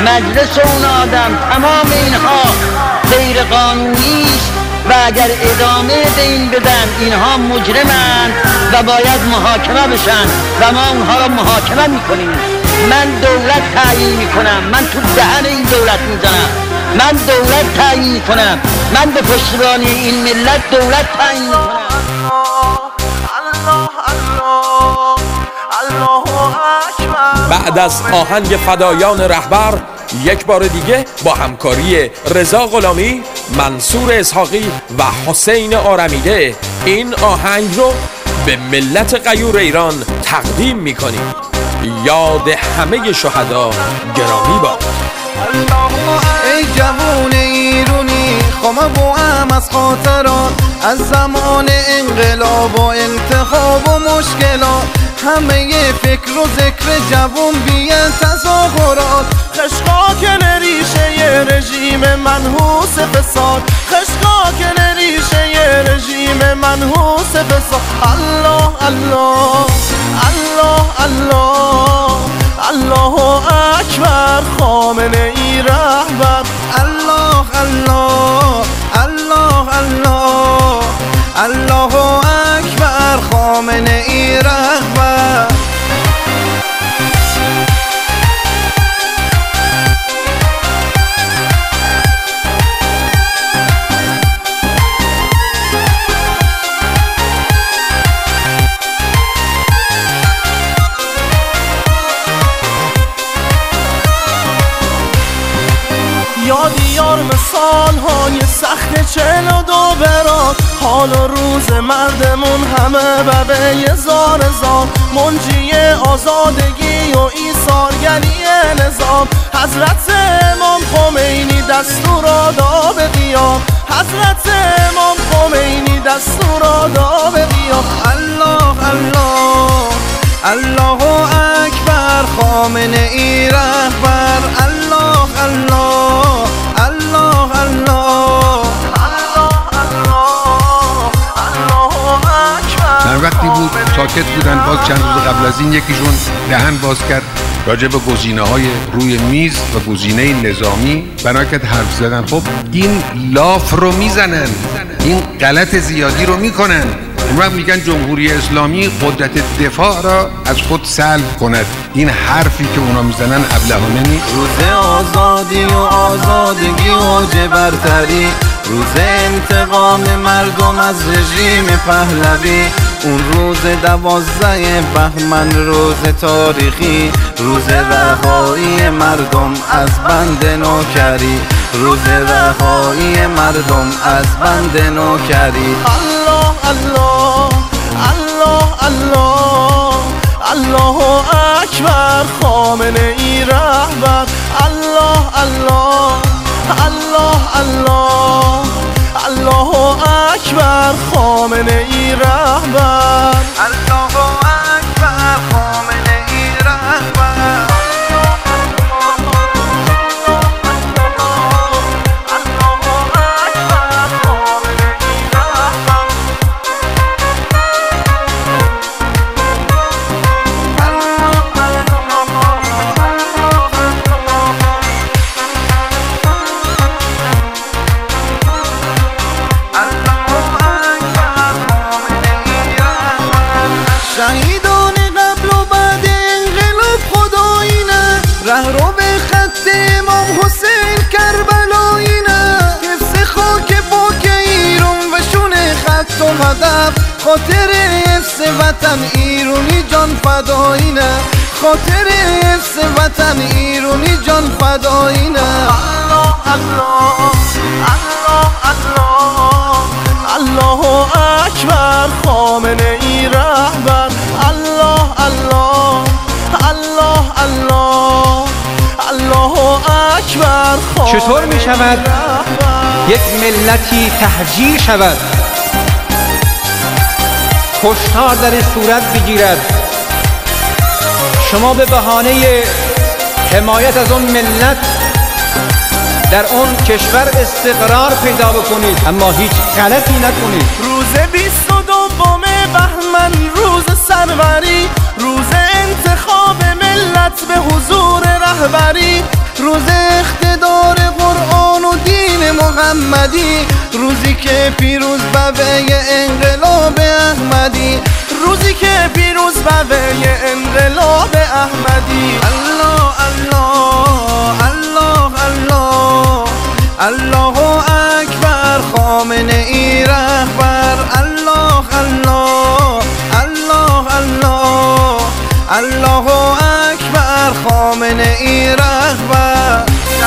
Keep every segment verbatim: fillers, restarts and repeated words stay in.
مجلس اون آدم، تمام اینها غیر قانونی است و اگر ادامه به این بدن اینها مجرمند و باید محاکمه بشن و ما اونها را محاکمه میکنیم. من دولت تعیین میکنم، من تو دهن این دولت میزنم، من دولت تعیین میکنم، من به پشتیبانی این ملت دولت تعیین میکنم. بعد از آهنگ فدایان رهبر یک بار دیگه با همکاری رضا غلامی، منصور اسحاقی و حسین آرمیده این آهنگ رو به ملت غیور ایران تقدیم میکنیم. یاد همه شهدا گرامی باد. ای جوون ایرونی خما بوام از خاطرات از زمان انقلاب و انتخاب و مشکلات، همه فکر و ذکر جوون بیه تظاهرات، خشخاک ریشه رژیم منحوس فساد، خشخاک ریشه رژیم منحوس فساد. الله الله الله الله الله اکبر خامنه ای رهبر. الله الله الله الله الله اکبر خامنه ای رهبر. یادی یار مثال های سخت چل و دو برات، حال و روز مردمون همه ببه یه زار زار، منجی آزادگی و ایثارگری نظام، حضرت امام خمینی دستور آداب قیام، حضرت امام خمینی دستور آداب قیام. الله الله الله اکبر خامنه ای رهبر. الله الله الله الله من وقتی بود ساکت بودن، باز چند روز قبل از این یکیشون دهن باز کرد راجع به گزینه‌های روی میز و گزینه نظامی بنا کرد حرف زدن. خب این لاف رو میزنن، این غلط زیادی رو میکنن. اون وقت میگن جمهوری اسلامی قدرت دفاع را از خود سلب کند. این حرفی که اونا میزنن ابلهانه نیست. روز آزادی و آزادگی و برتری، روز انتقام مردم از رژیم پهلوی، اون روز دوازده بهمن روز تاریخی، روز رهایی مردم از بند نوکری، روز رهایی مردم از بند نوکری. الله الله الله الله الله اکبر خامنه ای رهبر. الله الله الله الله الله اکبر خامنه ای رهبر. الله اکبر خامنه ای رهبر. شهیدان قبل و بعد انقلاب خدایینه، ره رو به خط امام حسین کربلایینه، حفظ خاک پاک ایران و شون خط و هدف، خاطر حفظ وطن ایرانی جان فدایینه، خاطر حفظ وطن ایرانی جان فدایینه. الله الله الله الله الله اکبر خامنه ای رهبر. الله الله الله الله الله اکبر خامنه. چطور می شود یک ملتی تهجیر شود، کشتار در این صورت بگیرد، شما به بهانه حمایت از اون ملت در اون کشور استقرار پیدا بکنید اما هیچ غلطی نکنید. روز بیست و دوم بهمن روز سروری، روز انتخاب ملت به حضور رهبری، روز احمدی، روزی که پیروز بوی انقلاب احمدی، روزی که پیروز بوی انقلاب احمدی. الله الله الله الله الله اکبر خامنه ای رهبر. الله الله الله الله الله اکبر خامنه ای رهبر.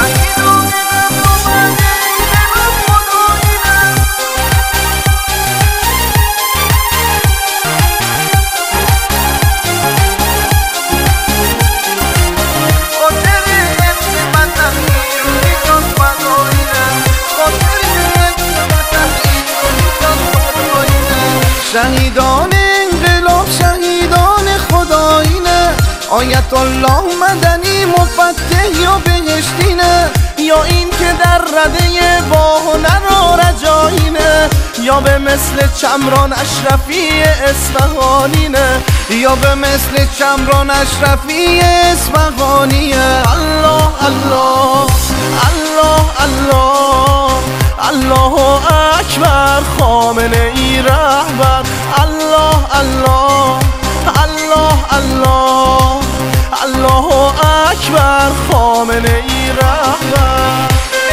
شهیدان انقلاب شهیدان خدایینه، آیت الله مدنی مفتح یا بهشتینه، یا این که در رده با هنر و رجایینه، یا به مثل چمران اشرفی اصفهانینه، یا به مثل چمران اشرفی اصفهانیه. الله الله الله الله الله اکبر خامنه ای رهبر. الله الله الله الله الله اکبر خامنه ای رهبر.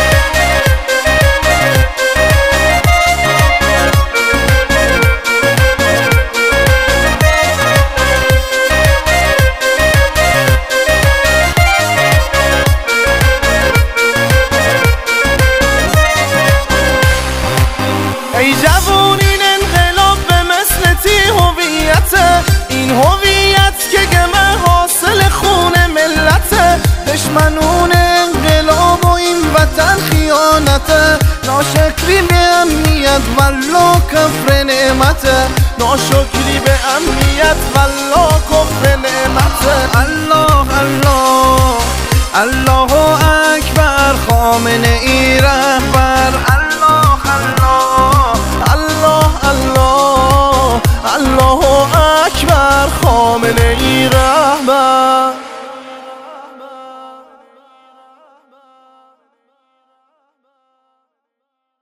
ای جوون این انقلاب به مثل تی هویته، این هویت که گمه حاصل خون ملته، دشمنون انقلاب و این وطن خیانته، ناشکری به امنیت والله کفر نعمته، ناشکری به امنیت والله کفر نعمته. الله الله الله اکبر خامنه ای رهبر. الله الله الله الله الله اکبر خامنه ای رهبر.